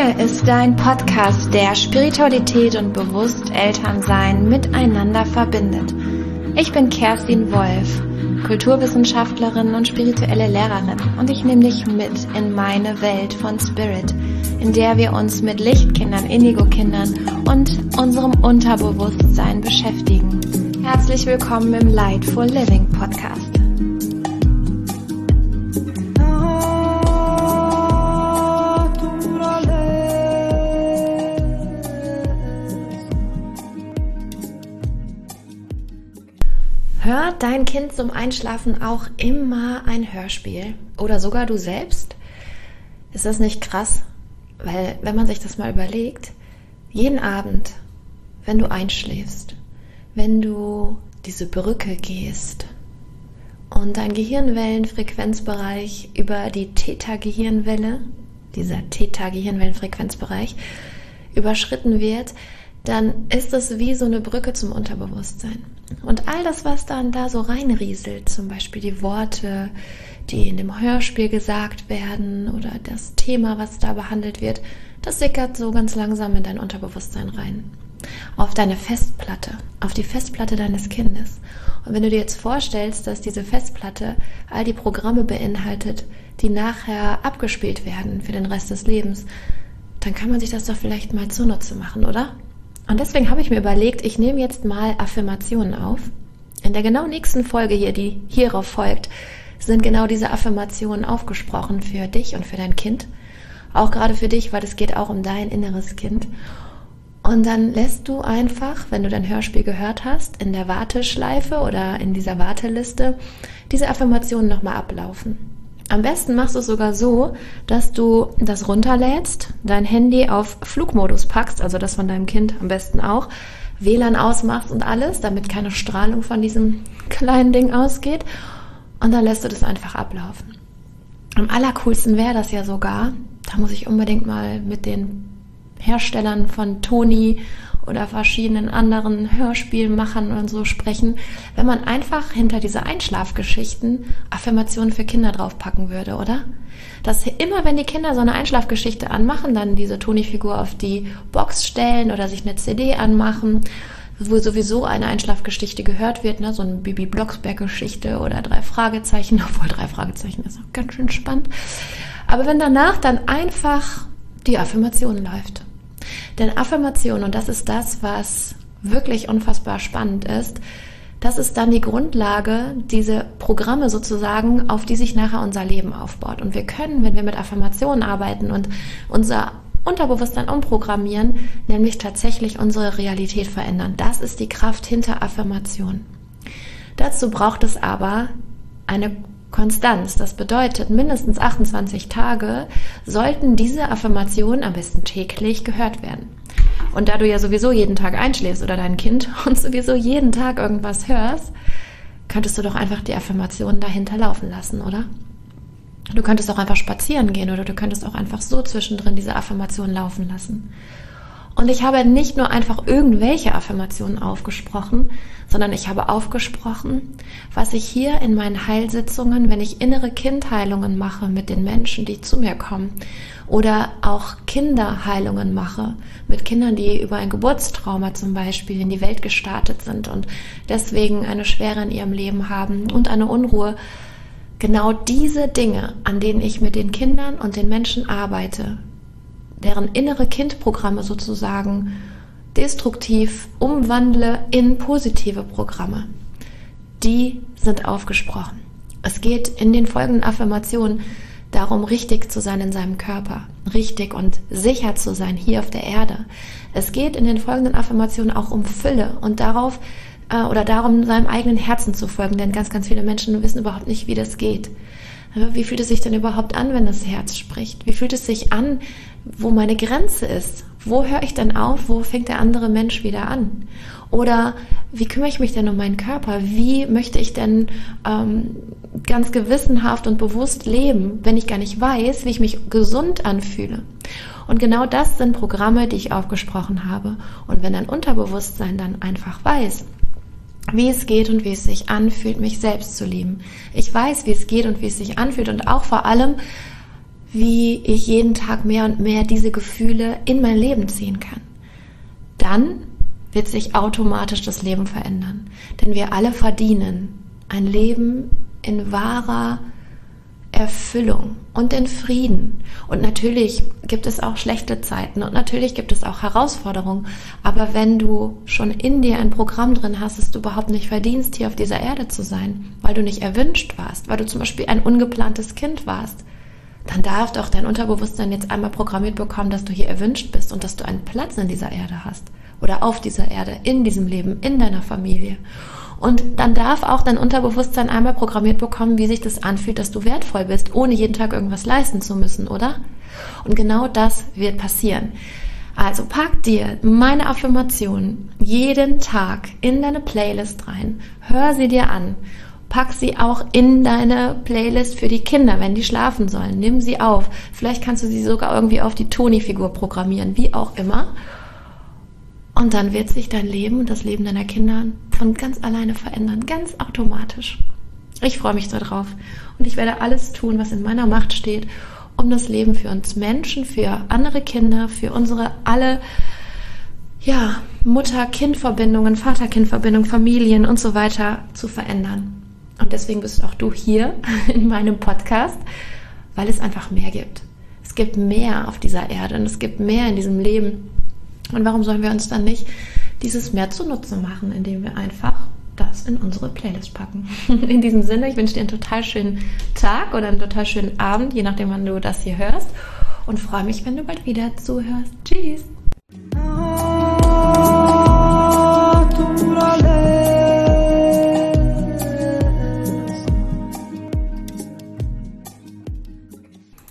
Hier ist dein Podcast, der Spiritualität und Bewusst-Elternsein miteinander verbindet. Ich bin Kerstin Wolf, Kulturwissenschaftlerin und spirituelle Lehrerin, und ich nehme dich mit in meine Welt von Spirit, in der wir uns mit Lichtkindern, Indigo-Kindern und unserem Unterbewusstsein beschäftigen. Herzlich willkommen im Lightful Living Podcast. Hört dein Kind zum Einschlafen auch immer ein Hörspiel? Oder sogar du selbst? Ist das nicht krass? Weil, wenn man sich das mal überlegt, jeden Abend, wenn du einschläfst, wenn du diese Brücke gehst und dein Gehirnwellenfrequenzbereich über die Theta-Gehirnwelle, dieser Theta-Gehirnwellenfrequenzbereich, überschritten wird, dann ist es wie so eine Brücke zum Unterbewusstsein. Und all das, was dann da so reinrieselt, zum Beispiel die Worte, die in dem Hörspiel gesagt werden oder das Thema, was da behandelt wird, das sickert so ganz langsam in dein Unterbewusstsein rein. Auf deine Festplatte, auf die Festplatte deines Kindes. Und wenn du dir jetzt vorstellst, dass diese Festplatte all die Programme beinhaltet, die nachher abgespielt werden für den Rest des Lebens, dann kann man sich das doch vielleicht mal zunutze machen, oder? Und deswegen habe ich mir überlegt, ich nehme jetzt mal Affirmationen auf. In der genau nächsten Folge hier, die hierauf folgt, sind genau diese Affirmationen aufgesprochen für dich und für dein Kind. Auch gerade für dich, weil es geht auch um dein inneres Kind. Und dann lässt du einfach, wenn du dein Hörspiel gehört hast, in der Warteschleife oder in dieser Warteliste diese Affirmationen nochmal ablaufen. Am besten machst du es sogar so, dass du das runterlädst, dein Handy auf Flugmodus packst, also das von deinem Kind am besten auch, WLAN ausmachst und alles, damit keine Strahlung von diesem kleinen Ding ausgeht, und dann lässt du das einfach ablaufen. Am allercoolsten wäre das ja sogar, da muss ich unbedingt mal mit den Herstellern von Toni oder verschiedenen anderen Hörspielmachern und so sprechen, wenn man einfach hinter diese Einschlafgeschichten Affirmationen für Kinder draufpacken würde, oder? Dass immer, wenn die Kinder so eine Einschlafgeschichte anmachen, dann diese Toni-Figur auf die Box stellen oder sich eine CD anmachen, wo sowieso eine Einschlafgeschichte gehört wird, ne? So eine Bibi Blocksberg-Geschichte oder 3 Fragezeichen, obwohl 3 Fragezeichen ist auch ganz schön spannend. Aber wenn danach dann einfach die Affirmation läuft. Denn Affirmation, und das ist das, was wirklich unfassbar spannend ist, das ist dann die Grundlage, diese Programme sozusagen, auf die sich nachher unser Leben aufbaut. Und wir können, wenn wir mit Affirmationen arbeiten und unser Unterbewusstsein umprogrammieren, nämlich tatsächlich unsere Realität verändern. Das ist die Kraft hinter Affirmation. Dazu braucht es aber eine Konstanz. Das bedeutet, mindestens 28 Tage sollten diese Affirmationen am besten täglich gehört werden. Und da du ja sowieso jeden Tag einschläfst oder dein Kind und sowieso jeden Tag irgendwas hörst, könntest du doch einfach die Affirmationen dahinter laufen lassen, oder? Du könntest auch einfach spazieren gehen oder du könntest auch einfach so zwischendrin diese Affirmationen laufen lassen. Und ich habe nicht nur einfach irgendwelche Affirmationen aufgesprochen, sondern ich habe aufgesprochen, was ich hier in meinen Heilsitzungen, wenn ich innere Kindheilungen mache mit den Menschen, die zu mir kommen, oder auch Kinderheilungen mache mit Kindern, die über ein Geburtstrauma zum Beispiel in die Welt gestartet sind und deswegen eine Schwere in ihrem Leben haben und eine Unruhe. Genau diese Dinge, an denen ich mit den Kindern und den Menschen arbeite, deren innere Kindprogramme sozusagen destruktiv umwandle in positive Programme, die sind aufgesprochen. Es geht in den folgenden Affirmationen darum, richtig zu sein in seinem Körper, richtig und sicher zu sein hier auf der Erde. Es geht in den folgenden Affirmationen auch um Fülle und darum, seinem eigenen Herzen zu folgen, denn ganz, ganz viele Menschen wissen überhaupt nicht, wie das geht. Wie fühlt es sich denn überhaupt an, wenn das Herz spricht? Wie fühlt es sich an, wo meine Grenze ist? Wo höre ich denn auf? Wo fängt der andere Mensch wieder an? Oder wie kümmere ich mich denn um meinen Körper? Wie möchte ich denn ganz gewissenhaft und bewusst leben, wenn ich gar nicht weiß, wie ich mich gesund anfühle? Und genau das sind Programme, die ich aufgesprochen habe. Und wenn dein Unterbewusstsein dann einfach weiß, wie es geht und wie es sich anfühlt, mich selbst zu lieben. Ich weiß, wie es geht und wie es sich anfühlt und auch vor allem, wie ich jeden Tag mehr und mehr diese Gefühle in mein Leben ziehen kann. Dann wird sich automatisch das Leben verändern. Denn wir alle verdienen ein Leben in wahrer Erfüllung und in Frieden. Und natürlich gibt es auch schlechte Zeiten und natürlich gibt es auch Herausforderungen. Aber wenn du schon in dir ein Programm drin hast, dass du überhaupt nicht verdienst, hier auf dieser Erde zu sein, weil du nicht erwünscht warst, weil du zum Beispiel ein ungeplantes Kind warst, dann darf doch dein Unterbewusstsein jetzt einmal programmiert bekommen, dass du hier erwünscht bist und dass du einen Platz in dieser Erde hast oder auf dieser Erde, in diesem Leben, in deiner Familie. Und dann darf auch dein Unterbewusstsein einmal programmiert bekommen, wie sich das anfühlt, dass du wertvoll bist, ohne jeden Tag irgendwas leisten zu müssen, oder? Und genau das wird passieren. Also pack dir meine Affirmationen jeden Tag in deine Playlist rein, hör sie dir an, pack sie auch in deine Playlist für die Kinder, wenn die schlafen sollen, nimm sie auf. Vielleicht kannst du sie sogar irgendwie auf die Toni-Figur programmieren, wie auch immer. Und dann wird sich dein Leben und das Leben deiner Kinder von ganz alleine verändern, ganz automatisch. Ich freue mich darauf und ich werde alles tun, was in meiner Macht steht, um das Leben für uns Menschen, für andere Kinder, für unsere alle Mutter-Kind-Verbindungen, Vater-Kind-Verbindungen, Familien und so weiter zu verändern. Und deswegen bist auch du hier in meinem Podcast, weil es einfach mehr gibt. Es gibt mehr auf dieser Erde und es gibt mehr in diesem Leben. Und warum sollen wir uns dann nicht dieses mehr zunutze machen, indem wir einfach das in unsere Playlist packen? In diesem Sinne, ich wünsche dir einen total schönen Tag oder einen total schönen Abend, je nachdem, wann du das hier hörst. Und freue mich, wenn du bald wieder zuhörst. Tschüss!